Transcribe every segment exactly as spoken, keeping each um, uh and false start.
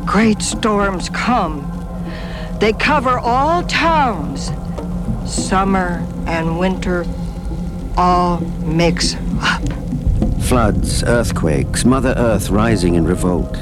great storms come, they cover all towns. Summer and winter all mix up. Floods, earthquakes, Mother Earth rising in revolt.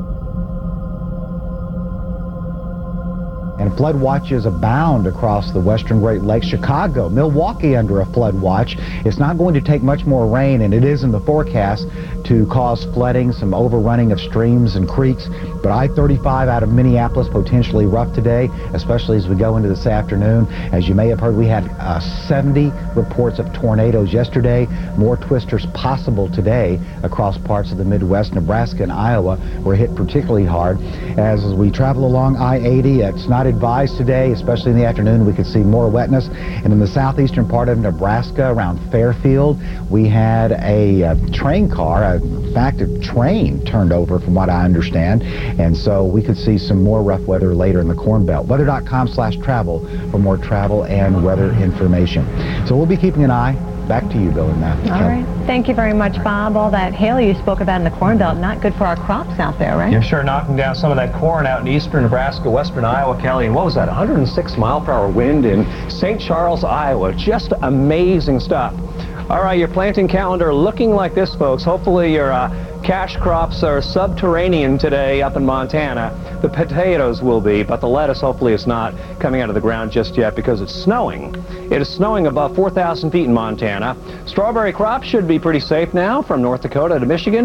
And flood watches abound across the western Great Lakes. Chicago, Milwaukee under a flood watch. It's not going to take much more rain, and it is in the forecast, to cause flooding, some overrunning of streams and creeks. But I thirty-five out of Minneapolis potentially rough today, especially as we go into this afternoon. As you may have heard, we had uh, seventy reports of tornadoes yesterday. More twisters possible today across parts of the Midwest. Nebraska and Iowa were hit particularly hard. As, as we travel along I eighty, it's not advised today, especially in the afternoon. We could see more wetness. And in the southeastern part of Nebraska, around Fairfield, we had a, a train car, a, in fact, a train turned over, from what I understand. And so we could see some more rough weather later in the Corn Belt. Weather dot com slash travel for more travel and weather information. So we'll be keeping an eye. Back to you, Bill and Matt. All right. Thank you very much, Bob. All that hail you spoke about in the Corn Belt, not good for our crops out there, right? You're sure knocking down some of that corn out in eastern Nebraska, western Iowa, Kelly. And what was that, one hundred six mile per hour wind in Saint Charles, Iowa. Just amazing stuff. All right, your planting calendar looking like this, folks. Hopefully your uh, cash crops are subterranean today up in Montana. The potatoes will be, but the lettuce hopefully is not coming out of the ground just yet because it's snowing. It is snowing above four thousand feet in Montana. Strawberry crops should be pretty safe now from North Dakota to Michigan.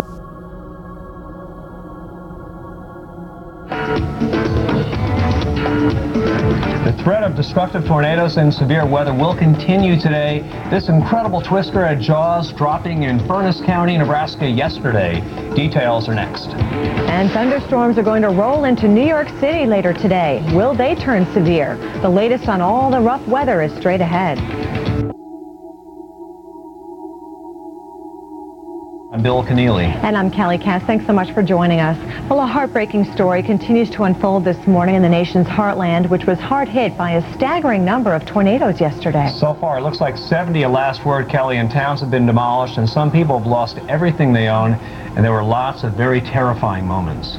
The threat of destructive tornadoes and severe weather will continue today. This incredible twister at Jaws dropping in Furnace County, Nebraska yesterday. Details are next. And thunderstorms are going to roll into New York City later today. Will they turn severe? The latest on all the rough weather is straight ahead. I'm Bill Keneally. And I'm Kelly Cass. Thanks so much for joining us. Well, a heartbreaking story continues to unfold this morning in the nation's heartland, which was hard hit by a staggering number of tornadoes yesterday. So far, it looks like seventy, a last word, Kelly, and towns have been demolished, and some people have lost everything they own, and there were lots of very terrifying moments.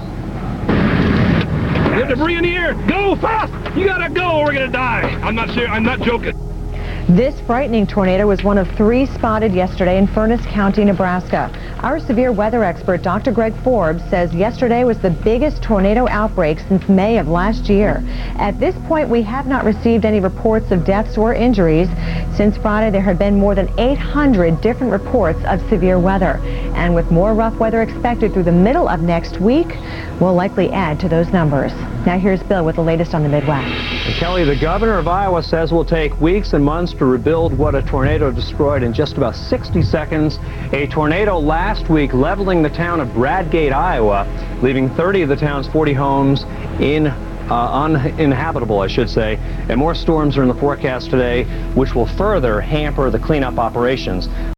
We have debris in the air. Go fast! You gotta go or we're gonna die. I'm not sure. I'm not joking. This frightening tornado was one of three spotted yesterday in Furnace County, Nebraska. Our severe weather expert, Doctor Greg Forbes, says yesterday was the biggest tornado outbreak since May of last year. At this point, we have not received any reports of deaths or injuries. Since Friday, there have been more than eight hundred different reports of severe weather. And with more rough weather expected through the middle of next week, we'll likely add to those numbers. Now here's Bill with the latest on the Midwest. And Kelly, the governor of Iowa says it will take weeks and months to rebuild what a tornado destroyed in just about sixty seconds. A tornado last week leveling the town of Bradgate, Iowa, leaving thirty of the town's forty homes in uh, uninhabitable, I should say. And more storms are in the forecast today, which will further hamper the cleanup operations.